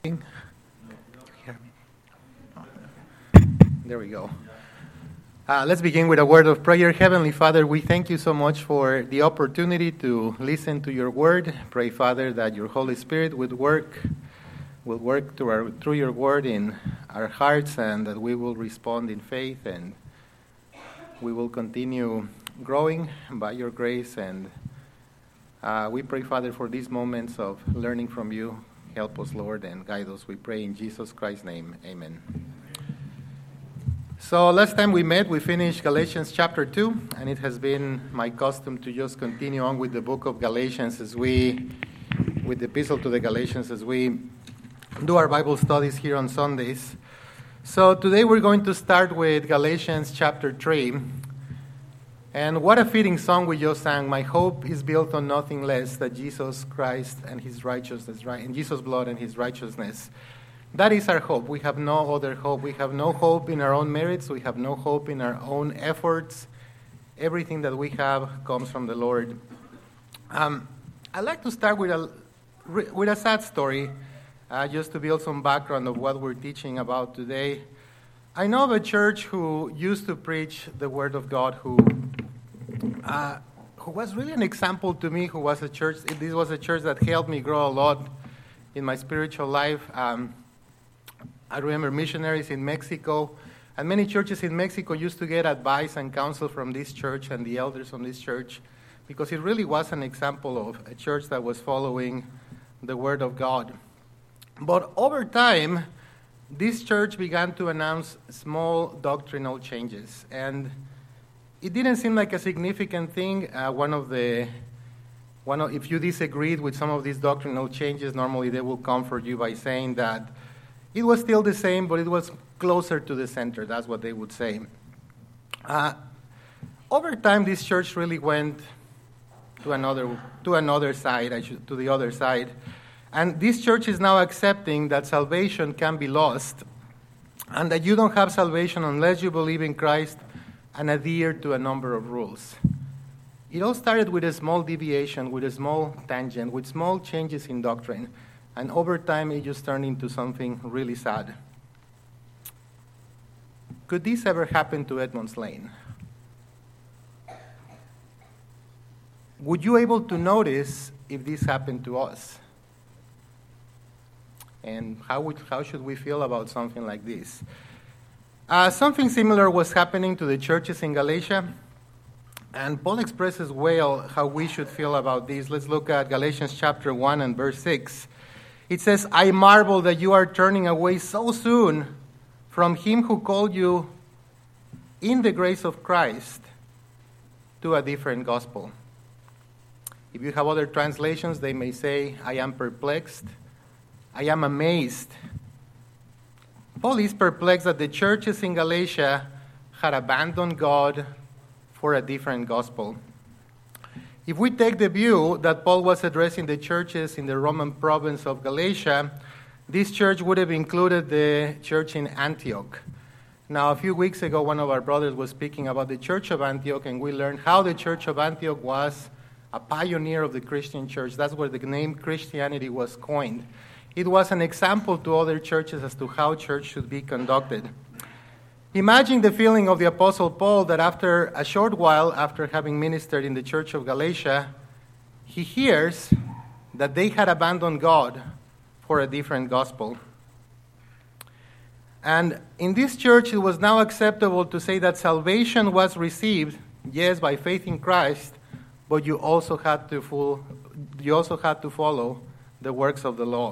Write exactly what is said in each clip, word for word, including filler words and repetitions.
There we go. Uh, let's begin with a word of prayer. Heavenly Father, we thank you so much for the opportunity to listen to your word. Pray, Father, that your Holy Spirit would work, will work through, our, through your word in our hearts, and that we will respond in faith, and we will continue growing by your grace. And uh, we pray, Father, for these moments of learning from you. Help us, Lord, and guide us. We pray in Jesus Christ's name. Amen. So last time we met, we finished Galatians chapter two, and it has been my custom to just continue on with the book of Galatians as we, with the epistle to the Galatians, as we do our Bible studies here on Sundays. So today we're going to start with Galatians chapter three. And what a fitting song we just sang. My hope is built on nothing less than Jesus Christ and his righteousness, right? And Jesus' blood and his righteousness. That is our hope. We have no other hope. We have no hope in our own merits. We have no hope in our own efforts. Everything that we have comes from the Lord. Um, I'd like to start with a, with a sad story, uh, just to build some background of what we're teaching about today. I know of a church who used to preach the Word of God, who uh, who was really an example to me, who was a church. This was a church that helped me grow a lot in my spiritual life. Um, I remember missionaries in Mexico, and many churches in Mexico used to get advice and counsel from this church and the elders from this church, because it really was an example of a church that was following the Word of God. But over time, this church began to announce small doctrinal changes, and it didn't seem like a significant thing. Uh, one of the one of, if you disagreed with some of these doctrinal changes, normally they will comfort you by saying that it was still the same, but it was closer to the center. That's what they would say. Uh, over time, this church really went to another to another side, I should, to the other side. And this church is now accepting that salvation can be lost, and that you don't have salvation unless you believe in Christ and adhere to a number of rules. It all started with a small deviation, with a small tangent, with small changes in doctrine. And over time, it just turned into something really sad. Could this ever happen to Edmonds Lane? Would you able to notice if this happened to us? And how would, how should we feel about something like this? Uh, something similar was happening to the churches in Galatia. And Paul expresses well how we should feel about this. Let's look at Galatians chapter one and verse six. It says, I marvel that you are turning away so soon from him who called you in the grace of Christ to a different gospel. If you have other translations, they may say, I am perplexed. I am amazed. Paul is perplexed that the churches in Galatia had abandoned God for a different gospel. If we take the view that Paul was addressing the churches in the Roman province of Galatia, this church would have included the church in Antioch. Now, a few weeks ago, one of our brothers was speaking about the church of Antioch, and we learned how the church of Antioch was a pioneer of the Christian church. That's where the name Christianity was coined. It was an example to other churches as to how church should be conducted. Imagine the feeling of the Apostle Paul that after a short while, after having ministered in the church of Galatia, he hears that they had abandoned God for a different gospel. And in this church, it was now acceptable to say that salvation was received, yes, by faith in Christ, but you also had to full, you also had to follow the works of the law.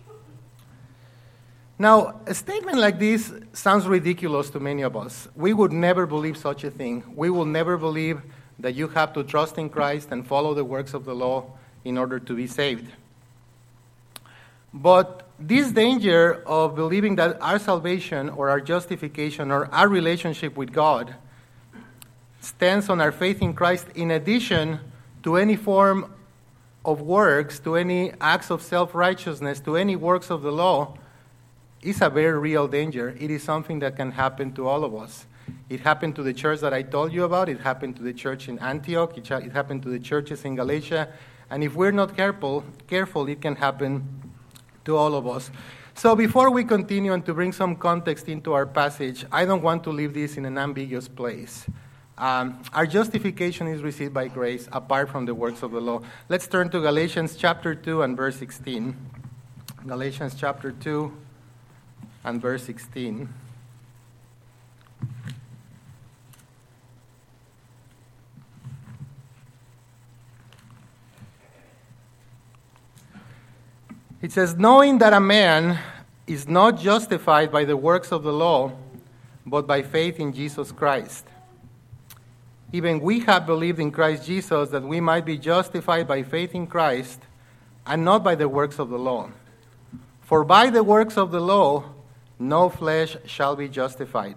Now, a statement like this sounds ridiculous to many of us. We would never believe such a thing. We will never believe that you have to trust in Christ and follow the works of the law in order to be saved. But this danger of believing that our salvation or our justification or our relationship with God stands on our faith in Christ in addition to any form of works, to any acts of self-righteousness, to any works of the law, is a very real danger. It is something that can happen to all of us. It happened to the church that I told you about. It happened to the church in Antioch. It, it happened to the churches in Galatia. And if we're not careful, careful, it can happen to all of us. So before we continue and to bring some context into our passage, I don't want to leave this in an ambiguous place. Um, our justification is received by grace apart from the works of the law. Let's turn to Galatians chapter two and verse sixteen. Galatians chapter two and verse sixteen. It says, knowing that a man is not justified by the works of the law, but by faith in Jesus Christ. Even we have believed in Christ Jesus that we might be justified by faith in Christ and not by the works of the law. For by the works of the law, no flesh shall be justified.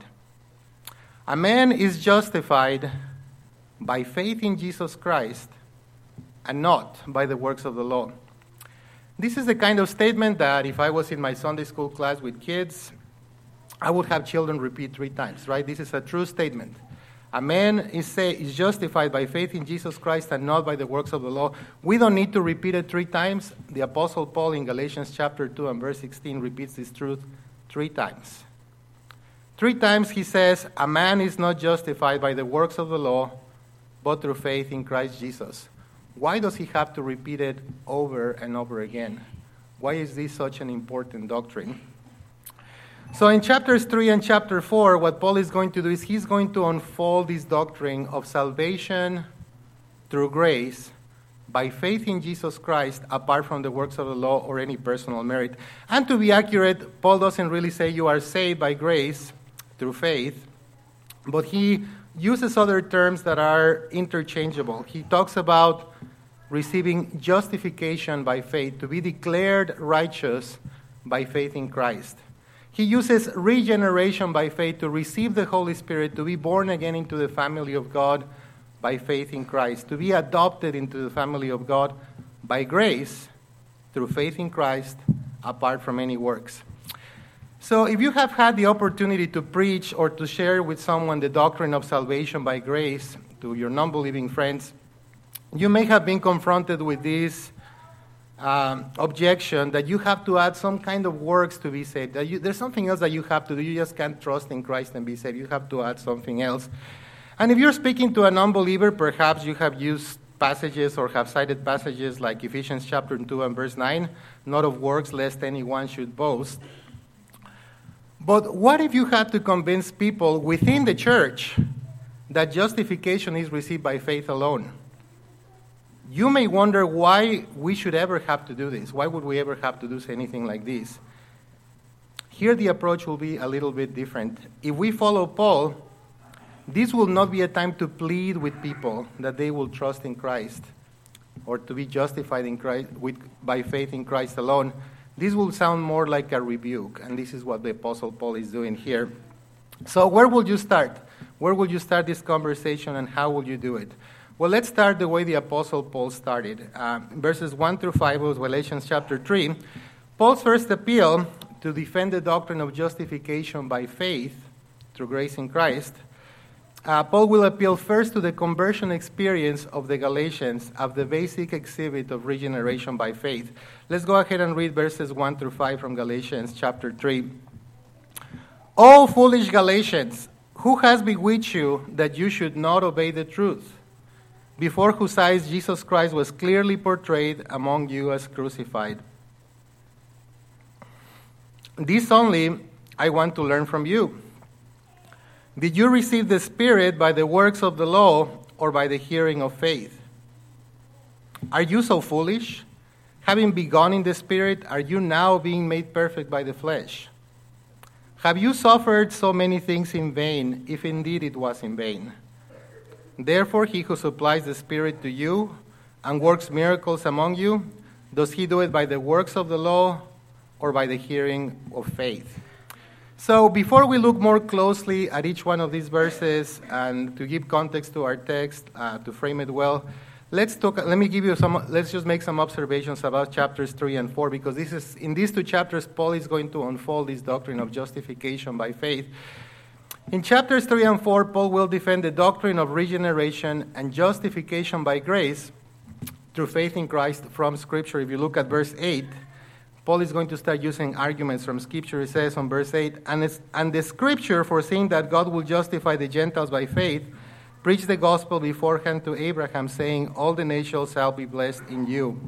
A man is justified by faith in Jesus Christ and not by the works of the law. This is the kind of statement that if I was in my Sunday school class with kids, I would have children repeat three times, right? This is a true statement. A man is, say, is justified by faith in Jesus Christ and not by the works of the law. We don't need to repeat it three times. The Apostle Paul in Galatians chapter two and verse sixteen repeats this truth three times. Three times he says, a man is not justified by the works of the law, but through faith in Christ Jesus. Why does he have to repeat it over and over again? Why is this such an important doctrine? So in chapters three and chapter four, what Paul is going to do is he's going to unfold this doctrine of salvation through grace by faith in Jesus Christ apart from the works of the law or any personal merit. And to be accurate, Paul doesn't really say you are saved by grace through faith, but he uses other terms that are interchangeable. He talks about receiving justification by faith, to be declared righteous by faith in Christ. He uses regeneration by faith, to receive the Holy Spirit, to be born again into the family of God by faith in Christ, to be adopted into the family of God by grace through faith in Christ apart from any works. So if you have had the opportunity to preach or to share with someone the doctrine of salvation by grace to your non-believing friends, you may have been confronted with this um, objection that you have to add some kind of works to be saved. That you, there's something else that you have to do. You just can't trust in Christ and be saved. You have to add something else. And if you're speaking to an unbeliever, perhaps you have used passages or have cited passages like Ephesians chapter two and verse nine, not of works lest anyone should boast. But what if you had to convince people within the church that justification is received by faith alone? You may wonder why we should ever have to do this. Why would we ever have to do anything like this? Here the approach will be a little bit different. If we follow Paul, this will not be a time to plead with people that they will trust in Christ or to be justified in Christ with, by faith in Christ alone. This will sound more like a rebuke, and this is what the Apostle Paul is doing here. So where will you start? Where will you start this conversation, and how will you do it? Well, let's start the way the Apostle Paul started. Uh, verses one through five of Galatians chapter three. Paul's first appeal to defend the doctrine of justification by faith through grace in Christ. Uh, Paul will appeal first to the conversion experience of the Galatians of the basic exhibit of regeneration by faith. Let's go ahead and read verses one through five from Galatians chapter three. O foolish Galatians, who has bewitched you that you should not obey the truth, before whose eyes Jesus Christ was clearly portrayed among you as crucified? This only I want to learn from you. Did you receive the Spirit by the works of the law or by the hearing of faith? Are you so foolish? Having begun in the Spirit, are you now being made perfect by the flesh? Have you suffered so many things in vain, if indeed it was in vain? Therefore, he who supplies the Spirit to you and works miracles among you, does he do it by the works of the law or by the hearing of faith? So before we look more closely at each one of these verses and to give context to our text, uh, to frame it well, let's talk. Let me give you some. Let's just make some observations about chapters three and four, because this is in these two chapters, Paul is going to unfold this doctrine of justification by faith. In chapters three and four, Paul will defend the doctrine of regeneration and justification by grace through faith in Christ from Scripture. If you look at verse eight, Paul is going to start using arguments from Scripture. He says on verse eight, and, it's, and the Scripture, foreseeing that God will justify the Gentiles by faith, preached the gospel beforehand to Abraham, saying, all the nations shall be blessed in you.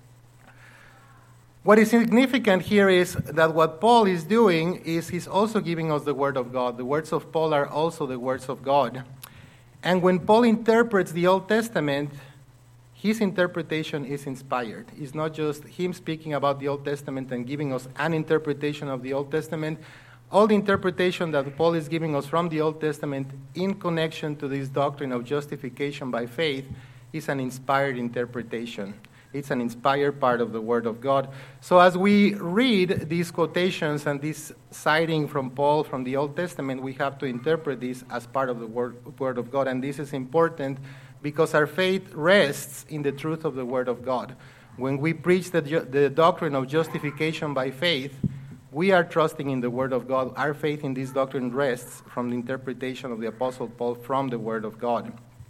What is significant here is that what Paul is doing is he's also giving us the Word of God. The words of Paul are also the words of God. And when Paul interprets the Old Testament, his interpretation is inspired. It's not just him speaking about the Old Testament and giving us an interpretation of the Old Testament. All the interpretation that Paul is giving us from the Old Testament in connection to this doctrine of justification by faith is an inspired interpretation. It's an inspired part of the Word of God. So as we read these quotations and this citing from Paul from the Old Testament, we have to interpret this as part of the Word, Word of God. And this is important because our faith rests in the truth of the Word of God. When we preach the, the doctrine of justification by faith, we are trusting in the Word of God. Our faith in this doctrine rests from the interpretation of the Apostle Paul from the Word of God.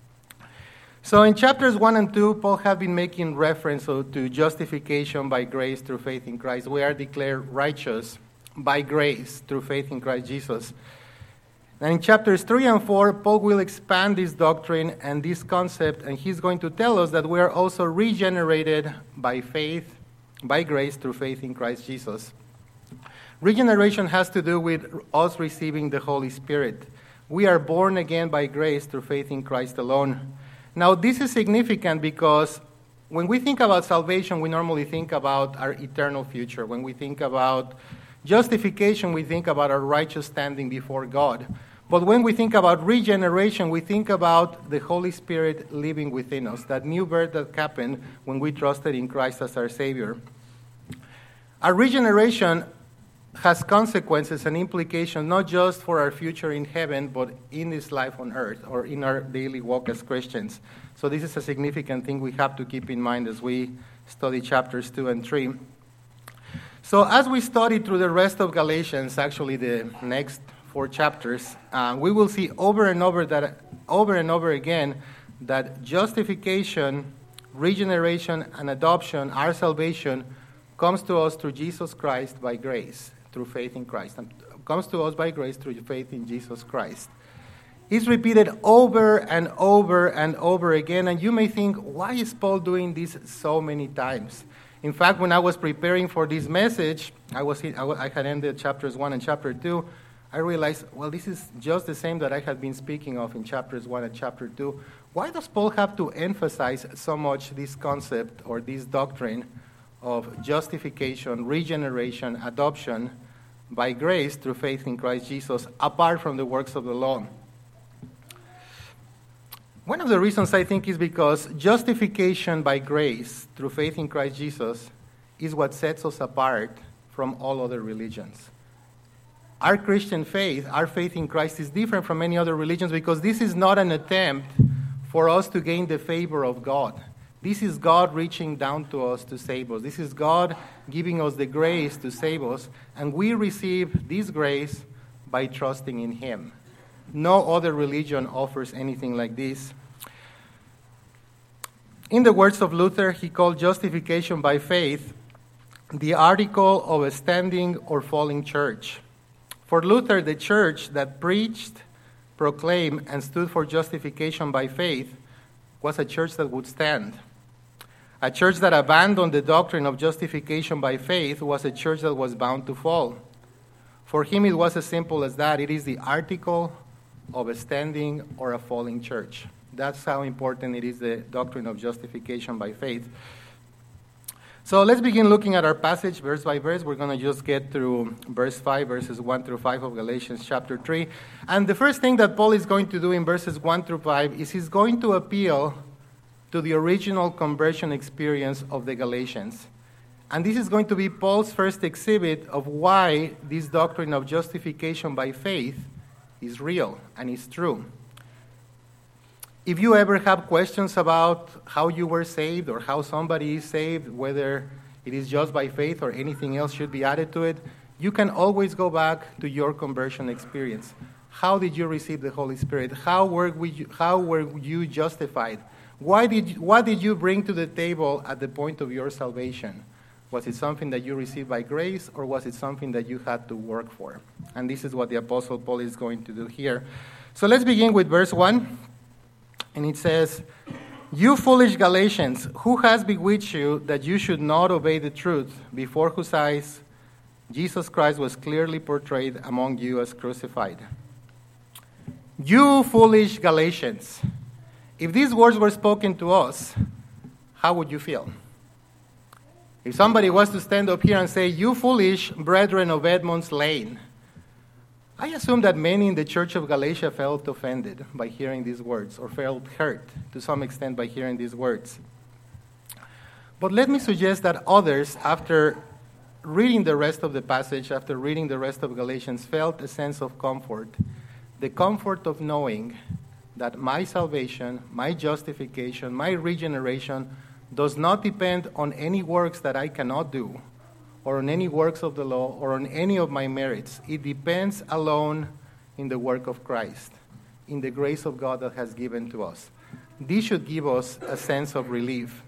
So in chapters one and two, Paul has been making reference to justification by grace through faith in Christ. We are declared righteous by grace through faith in Christ Jesus. And in chapters three and four, Paul will expand this doctrine and this concept, and he's going to tell us that we are also regenerated by faith, by grace through faith in Christ Jesus. Regeneration has to do with us receiving the Holy Spirit. We are born again by grace through faith in Christ alone. Now, this is significant because when we think about salvation, we normally think about our eternal future. When we think about justification, we think about our righteous standing before God. But when we think about regeneration, we think about the Holy Spirit living within us, that new birth that happened when we trusted in Christ as our Savior. Our regeneration has consequences and implications not just for our future in heaven, but in this life on earth or in our daily walk as Christians. So this is a significant thing we have to keep in mind as we study chapters two and three. So as we study through the rest of Galatians, actually the next four chapters, uh, we will see over and over that over and over again that justification, regeneration, and adoption, our salvation, comes to us through Jesus Christ by grace, through faith in Christ. And comes to us by grace through faith in Jesus Christ. It's repeated over and over and over again, and you may think, why is Paul doing this so many times? In fact, when I was preparing for this message, I was I had ended chapters one and chapter two. I realized, well, this is just the same that I had been speaking of in chapters one and chapter two. Why does Paul have to emphasize so much this concept or this doctrine of justification, regeneration, adoption by grace through faith in Christ Jesus, apart from the works of the law? One of the reasons I think is because justification by grace through faith in Christ Jesus is what sets us apart from all other religions. Our Christian faith, our faith in Christ is different from many other religions because this is not an attempt for us to gain the favor of God. This is God reaching down to us to save us. This is God giving us the grace to save us, and we receive this grace by trusting in Him. No other religion offers anything like this. In the words of Luther, he called justification by faith the article of a standing or falling church. For Luther, the church that preached, proclaimed, and stood for justification by faith was a church that would stand. A church that abandoned the doctrine of justification by faith was a church that was bound to fall. For him, it was as simple as that. It is the article of a standing or a falling church. That's how important it is, the doctrine of justification by faith. So let's begin looking at our passage verse by verse. We're going to just get through verse five, verses one through five of Galatians chapter three. And the first thing that Paul is going to do in verses one through five is he's going to appeal to the original conversion experience of the Galatians. And this is going to be Paul's first exhibit of why this doctrine of justification by faith is real and is true. If you ever have questions about how you were saved or how somebody is saved, whether it is just by faith or anything else should be added to it, you can always go back to your conversion experience. How did you receive the Holy Spirit? How were we, how were you justified? Why did you, what did you bring to the table at the point of your salvation? Was it something that you received by grace, or was it something that you had to work for? And this is what the Apostle Paul is going to do here. So let's begin with verse one. And it says, "You foolish Galatians, who has bewitched you that you should not obey the truth, before whose eyes Jesus Christ was clearly portrayed among you as crucified?" You foolish Galatians. If these words were spoken to us, how would you feel? If somebody was to stand up here and say, "You foolish brethren of Edmonds Lane," I assume that many in the church of Galatia felt offended by hearing these words, or felt hurt to some extent by hearing these words. But let me suggest that others, after reading the rest of the passage, after reading the rest of Galatians, felt a sense of comfort, the comfort of knowing that my salvation, my justification, my regeneration does not depend on any works that I cannot do, or on any works of the law, or on any of my merits. It depends alone in the work of Christ, in the grace of God that has given to us. This should give us a sense of relief.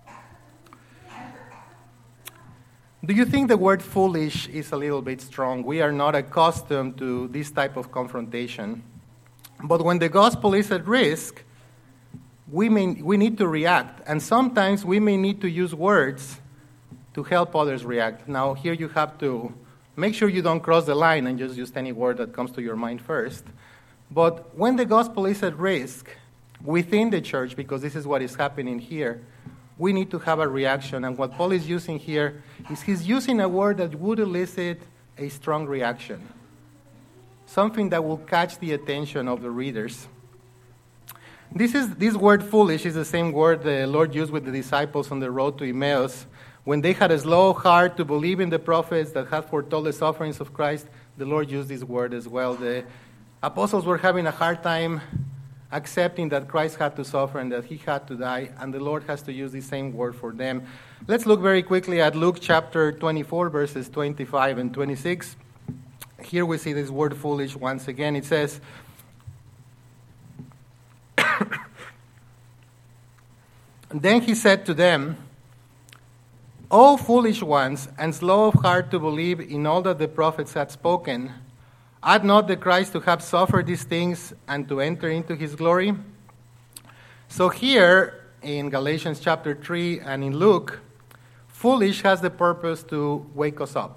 Do you think the word foolish is a little bit strong? We are not accustomed to this type of confrontation. But when the gospel is at risk, we may we need to react. And sometimes we may need to use words to help others react. Now, here you have to make sure you don't cross the line and just use any word that comes to your mind first. But when the gospel is at risk within the church, because this is what is happening here, we need to have a reaction. And what Paul is using here is he's using a word that would elicit a strong reaction, something that will catch the attention of the readers. This is this word foolish is the same word the Lord used with the disciples on the road to Emmaus. When they had a slow heart to believe in the prophets that had foretold the sufferings of Christ, the Lord used this word as well. The apostles were having a hard time accepting that Christ had to suffer and that he had to die, and the Lord has to use the same word for them. Let's look very quickly at Luke chapter twenty-four, verses twenty-five and twenty-six. Here we see this word foolish once again. It says, "Then he said to them, 'O foolish ones, and slow of heart to believe in all that the prophets had spoken, ought not the Christ to have suffered these things and to enter into his glory?'" So here in Galatians chapter three and in Luke, foolish has the purpose to wake us up,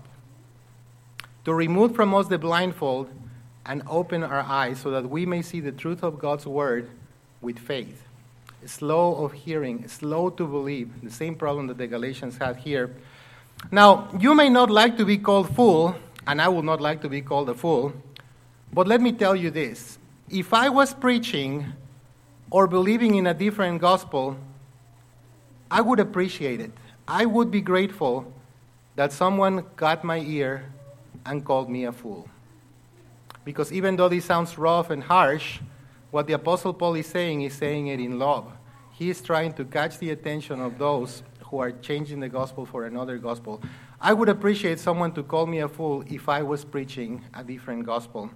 to remove from us the blindfold and open our eyes so that we may see the truth of God's word with faith. Slow of hearing, slow to believe, the same problem that the Galatians had here. Now, you may not like to be called fool, and I would not like to be called a fool, but let me tell you this. If I was preaching or believing in a different gospel, I would appreciate it. I would be grateful that someone got my ear and called me a fool. Because even though this sounds rough and harsh, what the Apostle Paul is saying is saying it in love. He is trying to catch the attention of those who are changing the gospel for another gospel. I would appreciate someone to call me a fool if I was preaching a different gospel.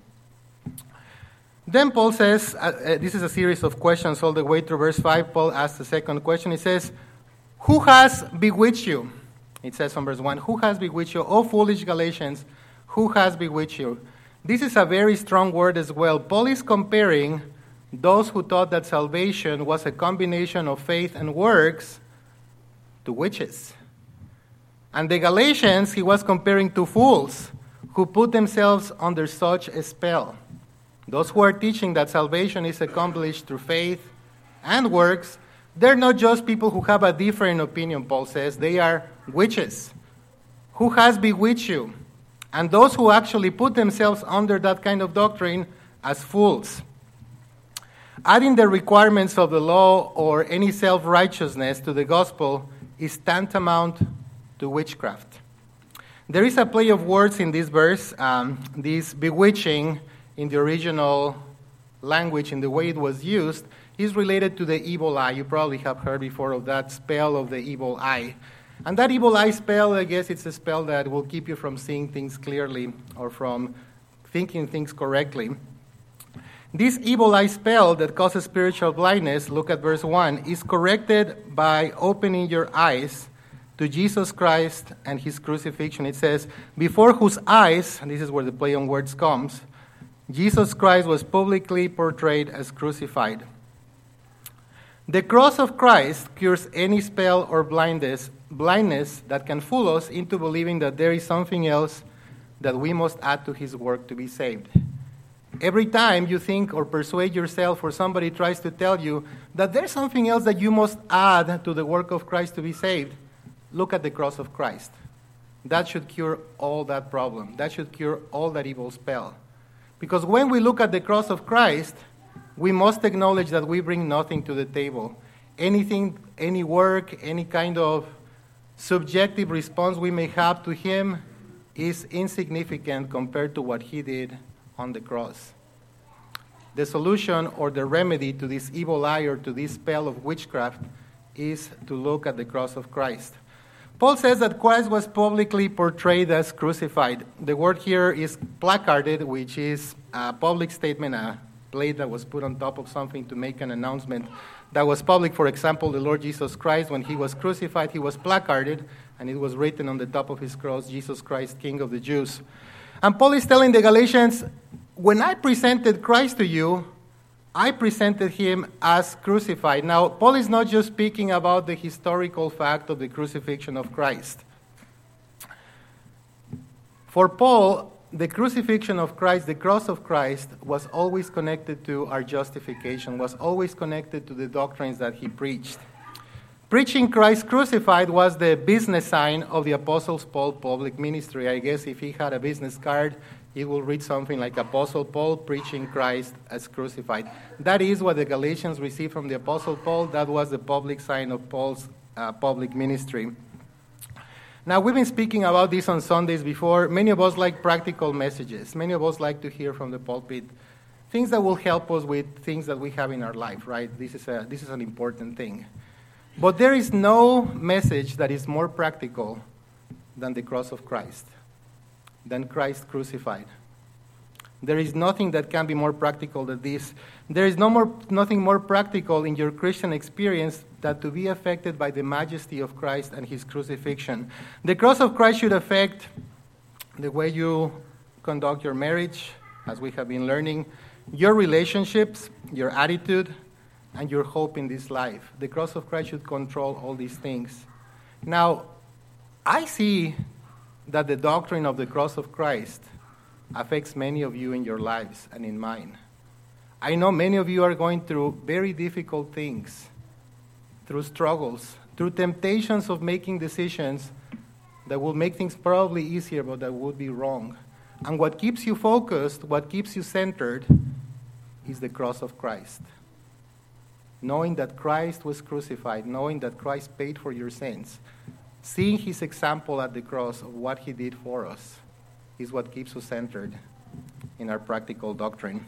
Then Paul says, uh, uh, this is a series of questions all the way through verse five. Paul asks the second question. He says, "Who has bewitched you?" It says from verse one, "Who has bewitched you? O foolish Galatians, who has bewitched you?" This is a very strong word as well. Paul is comparing those who thought that salvation was a combination of faith and works to witches. And the Galatians he was comparing to fools who put themselves under such a spell. Those who are teaching that salvation is accomplished through faith and works, they're not just people who have a different opinion, Paul says. They are witches. Who has bewitched you? And those who actually put themselves under that kind of doctrine as fools. Adding the requirements of the law or any self-righteousness to the gospel is tantamount to witchcraft. There is a play of words in this verse. Um, this bewitching in the original language, in the way it was used, is related to the evil eye. You probably have heard before of that spell of the evil eye. And that evil eye spell, I guess it's a spell that will keep you from seeing things clearly or from thinking things correctly. This evil eye spell that causes spiritual blindness, look at verse one, is corrected by opening your eyes to Jesus Christ and his crucifixion. It says, before whose eyes, and this is where the play on words comes, Jesus Christ was publicly portrayed as crucified. The cross of Christ cures any spell or blindness, blindness that can fool us into believing that there is something else that we must add to his work to be saved. Every time you think or persuade yourself or somebody tries to tell you that there's something else that you must add to the work of Christ to be saved, look at the cross of Christ. That should cure all that problem. That should cure all that evil spell. Because when we look at the cross of Christ, we must acknowledge that we bring nothing to the table. Anything, any work, any kind of subjective response we may have to him is insignificant compared to what he did on the cross. The solution or the remedy to this evil eye or to this spell of witchcraft is to look at the cross of Christ. Paul says that Christ was publicly portrayed as crucified. The word here is placarded, which is a public statement, a plate that was put on top of something to make an announcement that was public. For example, the Lord Jesus Christ, when he was crucified, he was placarded, and it was written on the top of his cross, Jesus Christ, King of the Jews. And Paul is telling the Galatians, when I presented Christ to you, I presented him as crucified. Now, Paul is not just speaking about the historical fact of the crucifixion of Christ. For Paul, the crucifixion of Christ, the cross of Christ, was always connected to our justification, was always connected to the doctrines that he preached. Preaching Christ crucified was the business sign of the Apostle Paul's public ministry. I guess if he had a business card, it will read something like Apostle Paul preaching Christ as crucified. That is what the Galatians received from the Apostle Paul. That was the public sign of Paul's uh, public ministry. Now, we've been speaking about this on Sundays before. Many of us like practical messages. Many of us like to hear from the pulpit things that will help us with things that we have in our life, right? This is a, this is an important thing. But there is no message that is more practical than the cross of Christ, than Christ crucified. There is nothing that can be more practical than this. There is no more, nothing more practical in your Christian experience than to be affected by the majesty of Christ and his crucifixion. The cross of Christ should affect the way you conduct your marriage, as we have been learning, your relationships, your attitude, and your hope in this life. The cross of Christ should control all these things. Now, I see that the doctrine of the cross of Christ affects many of you in your lives and in mine. I know many of you are going through very difficult things, through struggles, through temptations of making decisions that will make things probably easier, but that would be wrong. And what keeps you focused, what keeps you centered, is the cross of Christ. Knowing that Christ was crucified, knowing that Christ paid for your sins, seeing his example at the cross of what he did for us is what keeps us centered in our practical doctrine.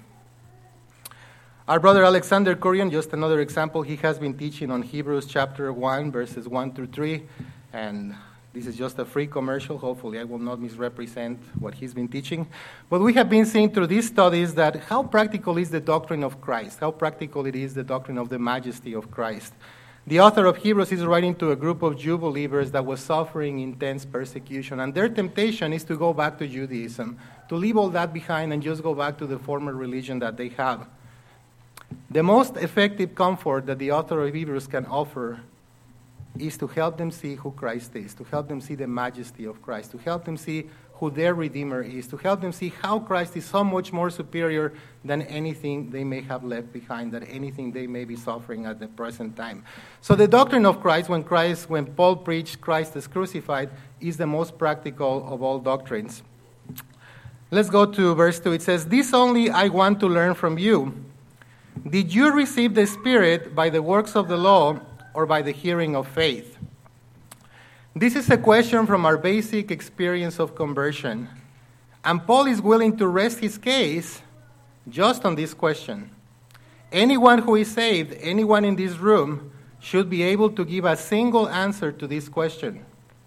Our brother Alexander Kurian, just another example, he has been teaching on Hebrews chapter one, verses one through three, and this is just a free commercial. Hopefully I will not misrepresent what he's been teaching. But we have been seeing through these studies that how practical is the doctrine of Christ, how practical it is the doctrine of the majesty of Christ. The author of Hebrews is writing to a group of Jew believers that was suffering intense persecution, and their temptation is to go back to Judaism, to leave all that behind and just go back to the former religion that they have. The most effective comfort that the author of Hebrews can offer is to help them see who Christ is, to help them see the majesty of Christ, to help them see who their Redeemer is, to help them see how Christ is so much more superior than anything they may have left behind, than anything they may be suffering at the present time. So the doctrine of Christ, when Christ, when Paul preached Christ as crucified, is the most practical of all doctrines. Let's go to verse two. It says, "This only I want to learn from you. Did you receive the Spirit by the works of the law or by the hearing of faith?" This is a question from our basic experience of conversion. And Paul is willing to rest his case just on this question. Anyone who is saved, anyone in this room, should be able to give a single answer to this question.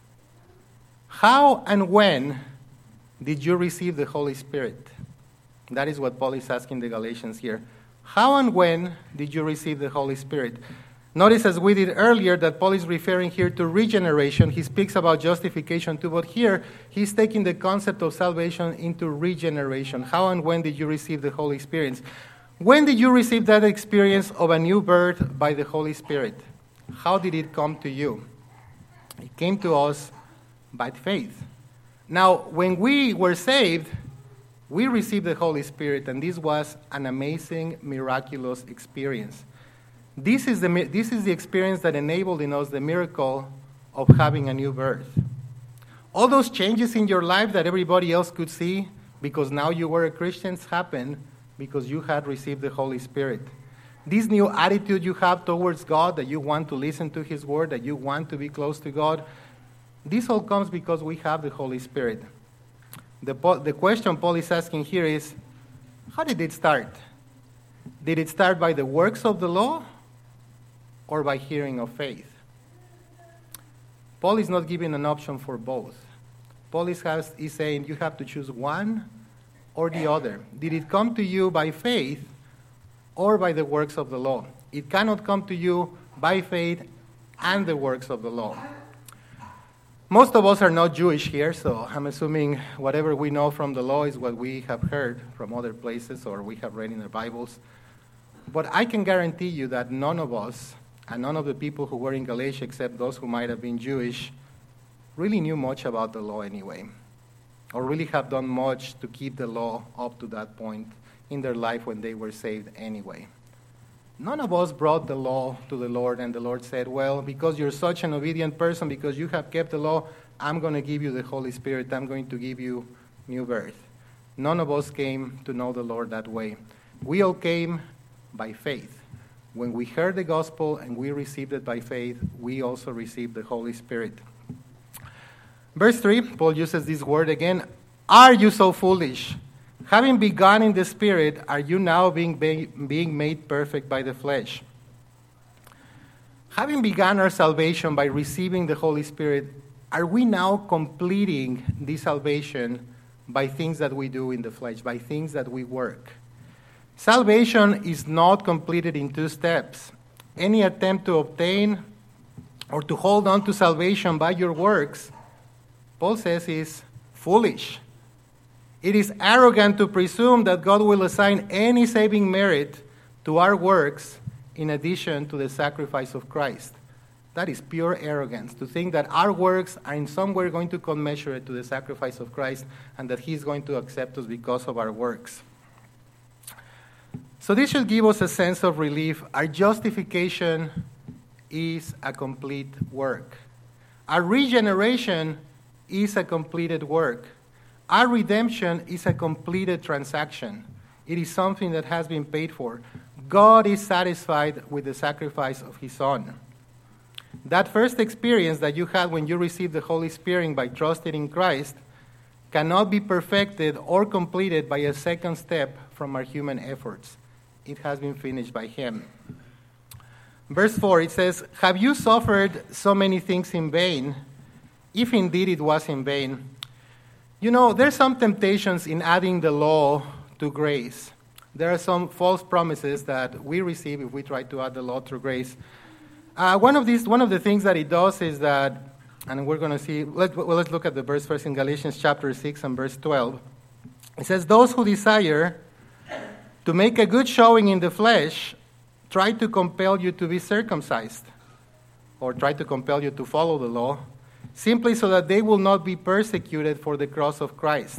How and when did you receive the Holy Spirit? That is what Paul is asking the Galatians here. How and when did you receive the Holy Spirit? Notice, as we did earlier, that Paul is referring here to regeneration. He speaks about justification too, but here he's taking the concept of salvation into regeneration. How and when did you receive the Holy Spirit? When did you receive that experience of a new birth by the Holy Spirit? How did it come to you? It came to us by faith. Now, when we were saved, we received the Holy Spirit, and this was an amazing, miraculous experience. This is the this is the experience that enabled in us the miracle of having a new birth. All those changes in your life that everybody else could see because now you were a Christian happened because you had received the Holy Spirit. This new attitude you have towards God, that you want to listen to His Word, that you want to be close to God, this all comes because we have the Holy Spirit. The, the question Paul is asking here is, how did it start? Did it start by the works of the law or by hearing of faith? Paul is not giving an option for both. Paul is, has, is saying you have to choose one or the other. Did it come to you by faith or by the works of the law? It cannot come to you by faith and the works of the law. Most of us are not Jewish here, so I'm assuming whatever we know from the law is what we have heard from other places or we have read in the Bibles. But I can guarantee you that none of us, and none of the people who were in Galatia, except those who might have been Jewish, really knew much about the law anyway, or really have done much to keep the law up to that point in their life when they were saved anyway. None of us brought the law to the Lord, and the Lord said, well, because you're such an obedient person, because you have kept the law, I'm going to give you the Holy Spirit. I'm going to give you new birth. None of us came to know the Lord that way. We all came by faith. When we heard the gospel and we received it by faith, we also received the Holy Spirit. Verse three, Paul uses this word again. Are you so foolish? Having begun in the Spirit, are you now being, being made perfect by the flesh? Having begun our salvation by receiving the Holy Spirit, are we now completing this salvation by things that we do in the flesh, by things that we work? Salvation is not completed in two steps. Any attempt to obtain or to hold on to salvation by your works, Paul says, is foolish. It is arrogant to presume that God will assign any saving merit to our works in addition to the sacrifice of Christ. That is pure arrogance, to think that our works are in some way going to commensurate to the sacrifice of Christ and that He's going to accept us because of our works. So this should give us a sense of relief. Our justification is a complete work. Our regeneration is a completed work. Our redemption is a completed transaction. It is something that has been paid for. God is satisfied with the sacrifice of His Son. That first experience that you had when you received the Holy Spirit by trusting in Christ cannot be perfected or completed by a second step from our human efforts. It has been finished by Him. Verse four, it says, have you suffered so many things in vain, if indeed it was in vain? You know, there's some temptations in adding the law to grace. There are some false promises that we receive if we try to add the law through grace. Uh, one of these, one of the things that it does is that, and we're going to see, let, well, let's look at the verse first in Galatians chapter six and verse twelve. It says, those who desire to make a good showing in the flesh try to compel you to be circumcised, or try to compel you to follow the law, simply so that they will not be persecuted for the cross of Christ.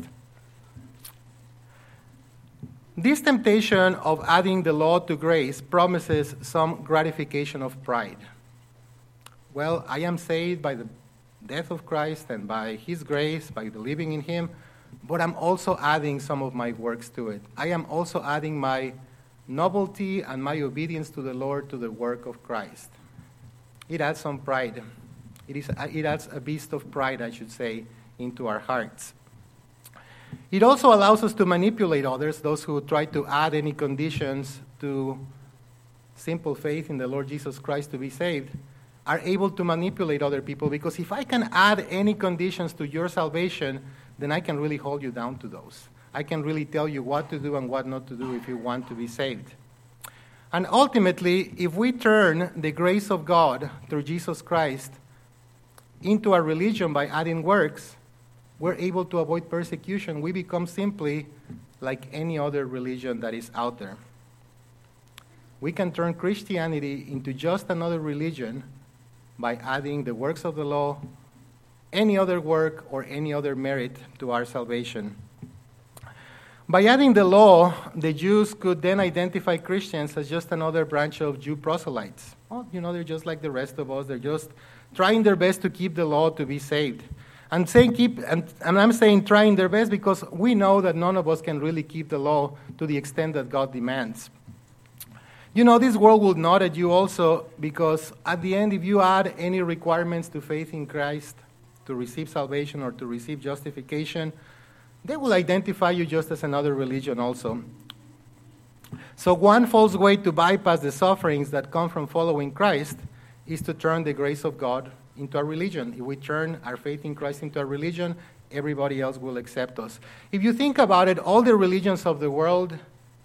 This temptation of adding the law to grace promises some gratification of pride. Well, I am saved by the death of Christ and by His grace, by believing in Him, but I'm also adding some of my works to it. I am also adding my novelty and my obedience to the Lord to the work of Christ. It adds some pride. It, is, it adds a beast of pride, I should say, into our hearts. It also allows us to manipulate others, those who try to add any conditions to simple faith in the Lord Jesus Christ to be saved, are able to manipulate other people, because if I can add any conditions to your salvation, then I can really hold you down to those. I can really tell you what to do and what not to do if you want to be saved. And ultimately, if we turn the grace of God through Jesus Christ into a religion by adding works, we're able to avoid persecution. We become simply like any other religion that is out there. We can turn Christianity into just another religion by adding the works of the law, any other work, or any other merit to our salvation. By adding the law, the Jews could then identify Christians as just another branch of Jew proselytes. Oh, you know, they're just like the rest of us. They're just trying their best to keep the law to be saved. I'm saying keep, and, and I'm saying trying their best because we know that none of us can really keep the law to the extent that God demands. You know, this world will nod at you also because at the end, if you add any requirements to faith in Christ, to receive salvation or to receive justification, they will identify you just as another religion also. So one false way to bypass the sufferings that come from following Christ is to turn the grace of God into a religion. If we turn our faith in Christ into a religion, everybody else will accept us. If you think about it, all the religions of the world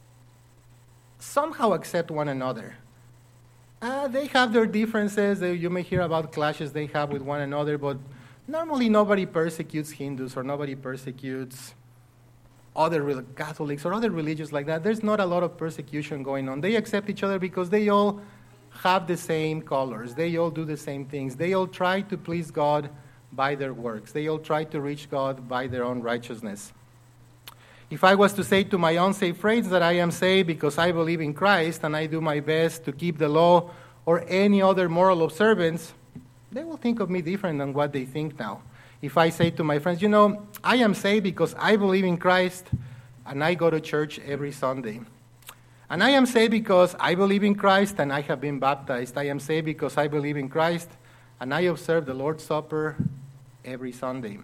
somehow accept one another. Uh, they have their differences. They, you may hear about clashes they have with one another, but normally nobody persecutes Hindus or nobody persecutes other Catholics or other religions like that. There's not a lot of persecution going on. They accept each other because they all have the same colors. They all do the same things. They all try to please God by their works. They all try to reach God by their own righteousness. If I was to say to my unsaved friends that I am saved because I believe in Christ and I do my best to keep the law or any other moral observance, they will think of me different than what they think now. If I say to my friends, you know, I am saved because I believe in Christ and I go to church every Sunday. And I am saved because I believe in Christ and I have been baptized. I am saved because I believe in Christ and I observe the Lord's Supper every Sunday.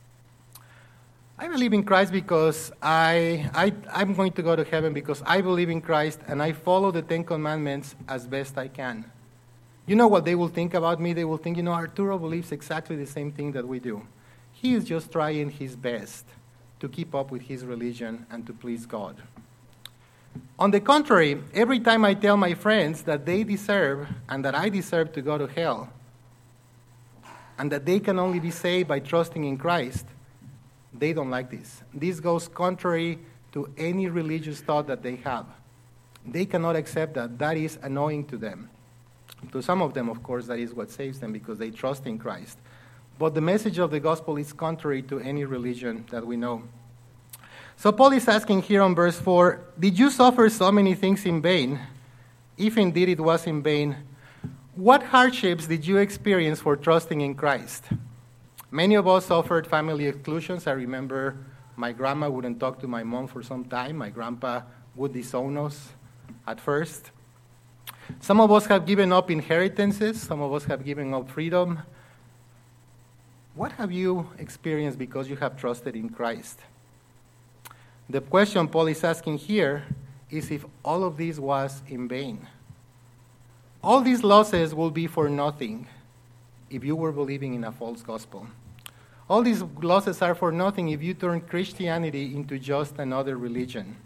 I believe in Christ because I, I, I'm going to go to heaven because I believe in Christ and I follow the Ten Commandments as best I can. You know what they will think about me? They will think, you know, Arturo believes exactly the same thing that we do. He is just trying his best to keep up with his religion and to please God. On the contrary, every time I tell my friends that they deserve and that I deserve to go to hell and that they can only be saved by trusting in Christ, they don't like this. This goes contrary to any religious thought that they have. They cannot accept that. That is annoying to them. To some of them, of course, that is what saves them because they trust in Christ. But the message of the gospel is contrary to any religion that we know. So Paul is asking here on verse four, did you suffer so many things in vain? If indeed it was in vain, what hardships did you experience for trusting in Christ? Many of us suffered family exclusions. I remember my grandma wouldn't talk to my mom for some time. My grandpa would disown us at first. Some of us have given up inheritances. Some of us have given up freedom. What have you experienced because you have trusted in Christ? The question Paul is asking here is if all of this was in vain. All these losses will be for nothing if you were believing in a false gospel. All these losses are for nothing if you turn Christianity into just another religion.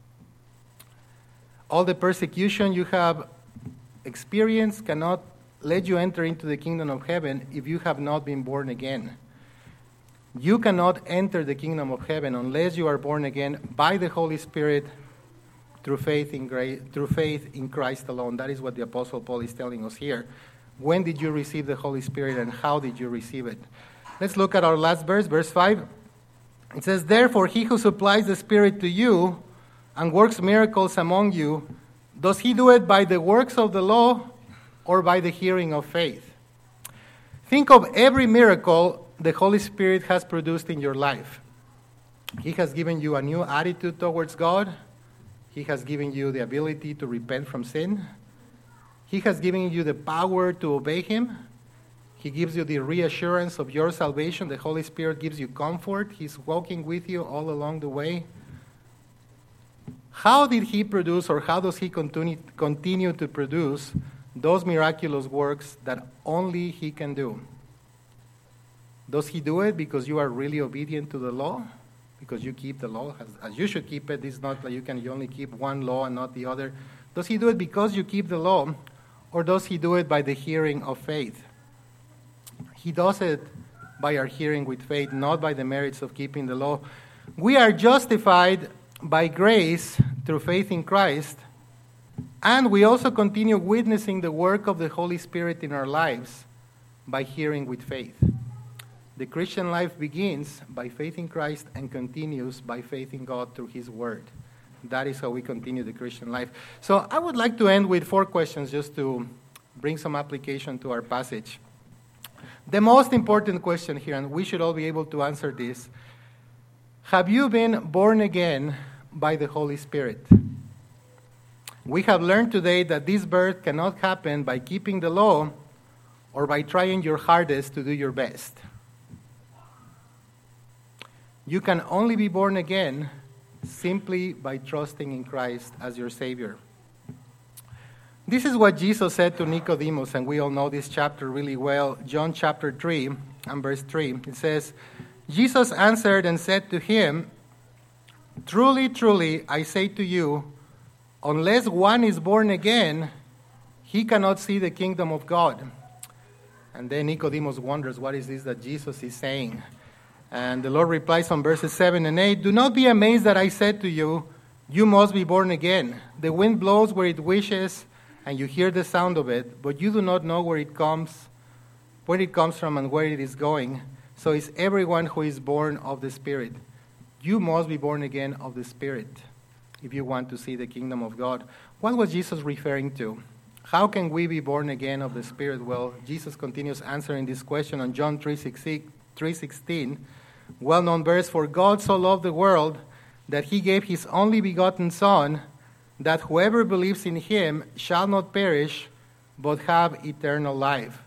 All the persecution you have experienced cannot let you enter into the kingdom of heaven if you have not been born again. You cannot enter the kingdom of heaven unless you are born again by the Holy Spirit through faith in grace, through faith in Christ alone. That is what the Apostle Paul is telling us here. When did you receive the Holy Spirit and how did you receive it? Let's look at our last verse, verse five. It says, therefore, he who supplies the Spirit to you and works miracles among you, does he do it by the works of the law or by the hearing of faith? Think of every miracle the Holy Spirit has produced in your life. He has given you a new attitude towards God. He has given you the ability to repent from sin. He has given you the power to obey him. He gives you the reassurance of your salvation. The Holy Spirit gives you comfort. He's walking with you all along the way. How did he produce, or how does he continue, continue to produce those miraculous works that only he can do? Does he do it because you are really obedient to the law? Because you keep the law as, as you should keep it? It's not like you can you only keep one law and not the other. Does he do it because you keep the law, or does he do it by the hearing of faith? He does it by our hearing with faith, not by the merits of keeping the law. We are justified by grace through faith in Christ, and we also continue witnessing the work of the Holy Spirit in our lives by hearing with faith. The Christian life begins by faith in Christ and continues by faith in God through His Word. That is how we continue the Christian life. So I would like to end with four questions just to bring some application to our passage. The most important question here, and we should all be able to answer this: have you been born again by the Holy Spirit? We have learned today that this birth cannot happen by keeping the law or by trying your hardest to do your best. You can only be born again simply by trusting in Christ as your Savior. This is what Jesus said to Nicodemus, and we all know this chapter really well. John chapter three and verse three. It says, Jesus answered and said to him, "Truly, truly, I say to you, unless one is born again, he cannot see the kingdom of God." And then Nicodemus wonders, what is this that Jesus is saying? And the Lord replies on verses seven and eight, "Do not be amazed that I said to you, you must be born again. The wind blows where it wishes, and you hear the sound of it, but you do not know where it comes, where it comes from and where it is going. So is everyone who is born of the Spirit. You must be born again of the Spirit if you want to see the kingdom of God." What was Jesus referring to? How can we be born again of the Spirit? Well, Jesus continues answering this question on John three sixteen, well-known verse, "For God so loved the world that he gave his only begotten Son, that whoever believes in him shall not perish, but have eternal life."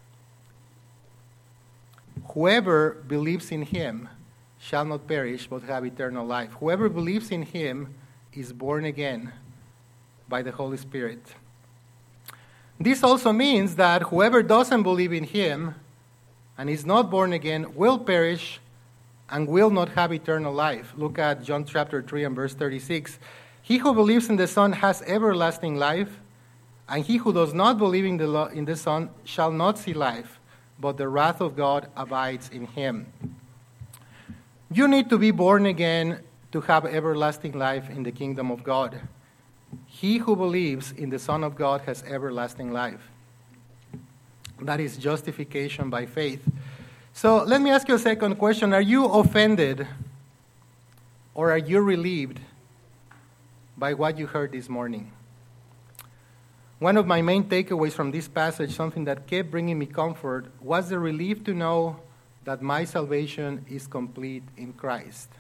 Whoever believes in him shall not perish, but have eternal life. Whoever believes in him is born again by the Holy Spirit. This also means that whoever doesn't believe in him and is not born again will perish and will not have eternal life. Look at John chapter three and verse thirty-six. "He who believes in the Son has everlasting life, and he who does not believe in the, lo- in the Son shall not see life, but the wrath of God abides in him." You need to be born again to have everlasting life in the kingdom of God. He who believes in the Son of God has everlasting life. That is justification by faith. So let me ask you a second question. Are you offended or are you relieved by what you heard this morning? One of my main takeaways from this passage, something that kept bringing me comfort, was the relief to know that my salvation is complete in Christ.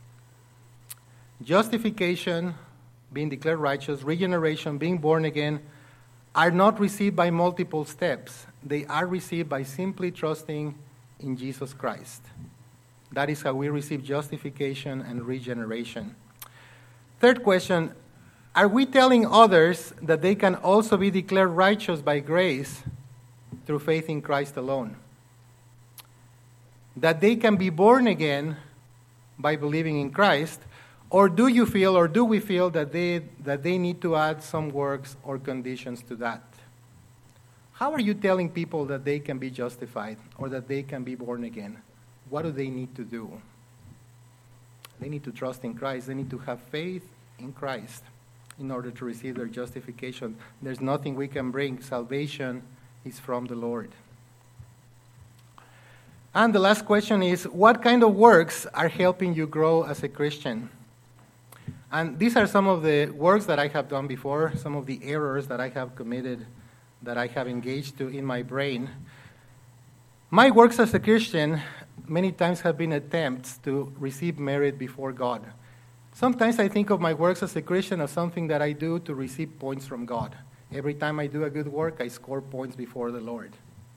Justification, being declared righteous, regeneration, being born again, are not received by multiple steps. They are received by simply trusting in Jesus Christ. That is how we receive justification and regeneration. Third question, are we telling others that they can also be declared righteous by grace through faith in Christ alone? That they can be born again by believing in Christ? Or do you feel, or do we feel that they that they need to add some works or conditions to that? How are you telling people that they can be justified or that they can be born again? What do they need to do? They need to trust in Christ. They need to have faith in Christ in order to receive their justification. There's nothing we can bring. Salvation is from the Lord. And the last question is, what kind of works are helping you grow as a Christian? And these are some of the works that I have done before, some of the errors that I have committed, that I have engaged to in my brain. My works as a Christian many times have been attempts to receive merit before God. Sometimes I think of my works as a Christian as something that I do to receive points from God. Every time I do a good work, I score points before the Lord.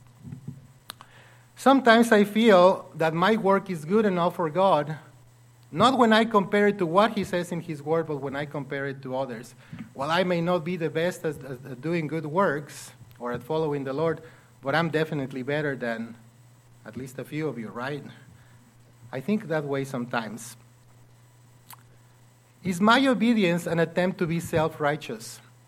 Sometimes I feel that my work is good enough for God, not when I compare it to what he says in his word, but when I compare it to others. While I may not be the best at, at doing good works or at following the Lord, but I'm definitely better than at least a few of you, right? I think that way sometimes. Is my obedience an attempt to be self-righteous?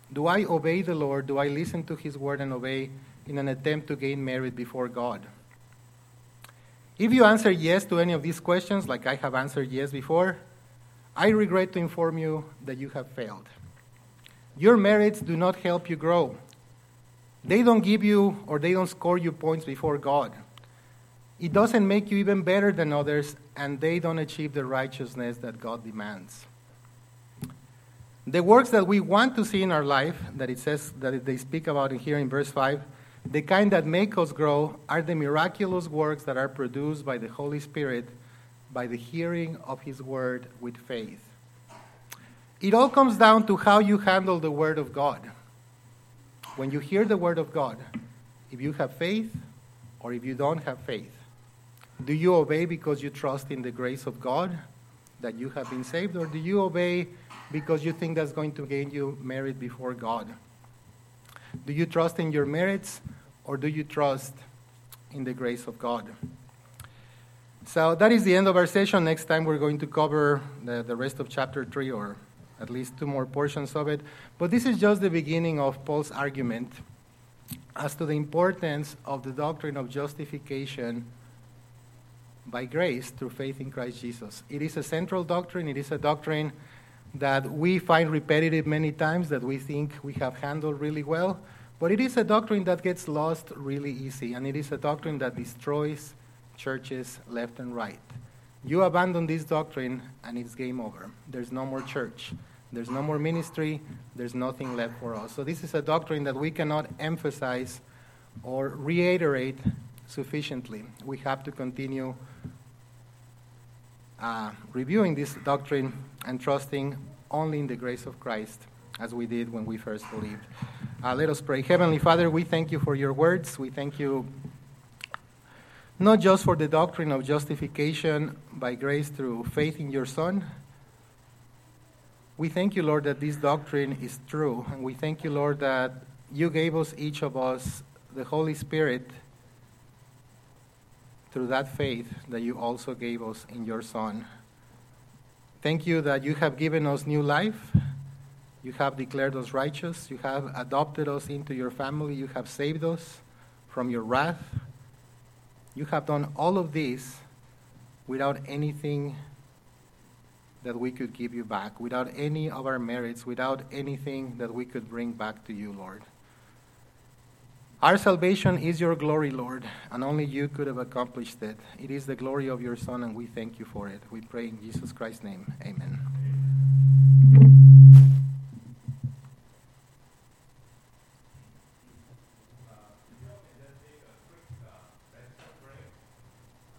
Do I obey the Lord? Do I listen to his word and obey in an attempt to gain merit before God? If you answer yes to any of these questions, like I have answered yes before, I regret to inform you that you have failed. Your merits do not help you grow. They don't give you or they don't score you points before God. It doesn't make you even better than others, and they don't achieve the righteousness that God demands. The works that we want to see in our life, that it says that they speak about in here in verse five, the kind that make us grow, are the miraculous works that are produced by the Holy Spirit by the hearing of his word with faith. It all comes down to how you handle the word of God. When you hear the word of God, if you have faith or if you don't have faith, do you obey because you trust in the grace of God that you have been saved, or do you obey because you think that's going to gain you merit before God? Do you trust in your merits, or do you trust in the grace of God? So that is the end of our session. Next time we're going to cover the, the rest of chapter three, or at least two more portions of it. But this is just the beginning of Paul's argument as to the importance of the doctrine of justification by grace through faith in Christ Jesus. It is a central doctrine. It is a doctrine that we find repetitive many times, that we think we have handled really well. But it is a doctrine that gets lost really easy, and it is a doctrine that destroys churches left and right. You abandon this doctrine, and it's game over. There's no more church. There's no more ministry. There's nothing left for us. So this is a doctrine that we cannot emphasize or reiterate sufficiently. We have to continue uh, reviewing this doctrine and trusting only in the grace of Christ, as we did when we first believed. Uh, let us pray. Heavenly Father, we thank you for your words. We thank you not just for the doctrine of justification by grace through faith in your Son. We thank you, Lord, that this doctrine is true. And we thank you, Lord, that you gave us, each of us, the Holy Spirit through that faith that you also gave us in your Son. Thank you that you have given us new life. You have declared us righteous. You have adopted us into your family. You have saved us from your wrath. You have done all of this without anything that we could give you back, without any of our merits, without anything that we could bring back to you, Lord. Our salvation is your glory, Lord, and only you could have accomplished it. It is the glory of your Son, and we thank you for it. We pray in Jesus Christ's name. Amen.